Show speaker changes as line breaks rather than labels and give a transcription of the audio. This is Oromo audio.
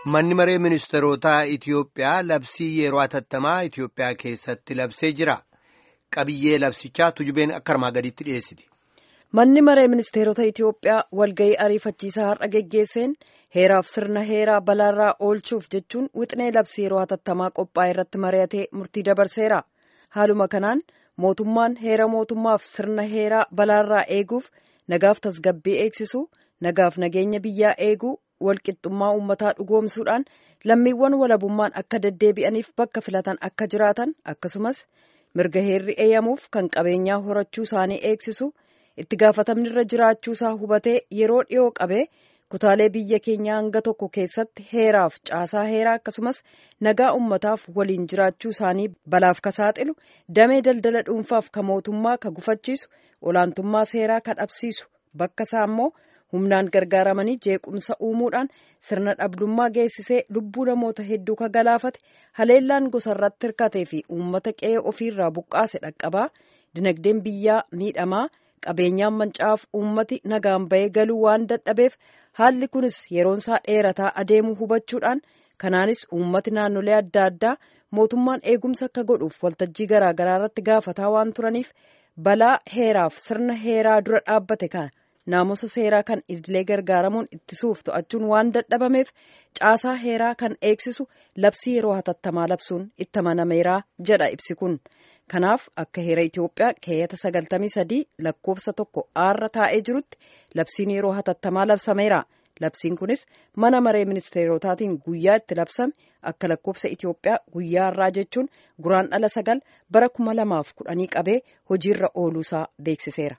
Manni maree ministeerotaa Itiyoophiyaa labsii yeroo hatattamaa Itiyoophiyaa keessatti labsee jira. Qabiyyee labsichaa tujubeen akka armaa gadiitti dhiyeessiti.
Manni maree ministeerota Itiyoophiyaa walga'ii ariifachiisaa har'a geggeesseen heeraaf sirna heeraa balaarraa oolchuuf jechuun wixinee labsii yeroo hatattamaa qophaa'e irratti mari'atee murtii dabarseera. Haaluma kanaan mootummaan heera mootummaaf sirna heeraa balaarraa eeguuf nagaaf tasgabbii eegsisu, nagaaf nageenya biyyaa eeguu, walqixxummaa uummataa dhugoomsuudhaan lammiiwwan walabummaan akka deddeebi'aniif bakka filatan akka jiraatan akkasumas mirga heerri eeyyamuuf kan qabeenyaa horachuu isaanii eegsisu itti gaafatamni irra jiraachuusaa hubatee yeroo dhiyoo qabee kutaalee biyya keenyaa hanga tokko keessatti heeraaf caasaa heeraa akkasumas nagaa uummataaf waliin jiraachuu isaanii balaaf ka saaxilu damee daldala dhuunfaaf ka mootummaa ka gufachiisu olaantummaa seeraa ka dhabsiisu bakka isaa immoo humnaan gargaaramanii jeequmsa uumuudhaan sirna dhabdummaa geessisee lubbuu namoota hedduu ka galaafate haleellaan gosarratti hirkatee fi uummata qe'ee ofiirraa buqqaase dhaqqabaa dinagdeen biyyaa miidhamaa qabeenyaan mancaa'aaf uummati nagaan bahee galuu waan dadhabeef haalli kunis yeroonsaa dheerataa adeemuu hubachuudhaan kanaanis uummati naannolee adda addaa mootummaan eegumsa akka godhuuf waltajjii garaagaraa irratti gaafataa waan turaniif balaa heeraaf sirna heeraa dura dhaabbate kana naamusa seeraa kan idilee gargaaramuun ittisuuf to'achuun waan dadhabameef caasaa heeraa kan eegsisu labsii yeroo hatattamaa labsuun itti amanameera jedha ibsi kun. Kanaaf akka heera Itiyoophiyaa keeyyata 93 lakkoofsa 1 taa'ee jirutti labsiin yeroo hatattamaa labsameera. Labsiin kunis mana maree ministeerotaatiin guyyaa itti labsame akka lakkoofsa Itiyoophiyaa guyyaa har'aa jechuun guraandhala 9 bara 2010 qabee hojiirra ooluusaa beeksiseera.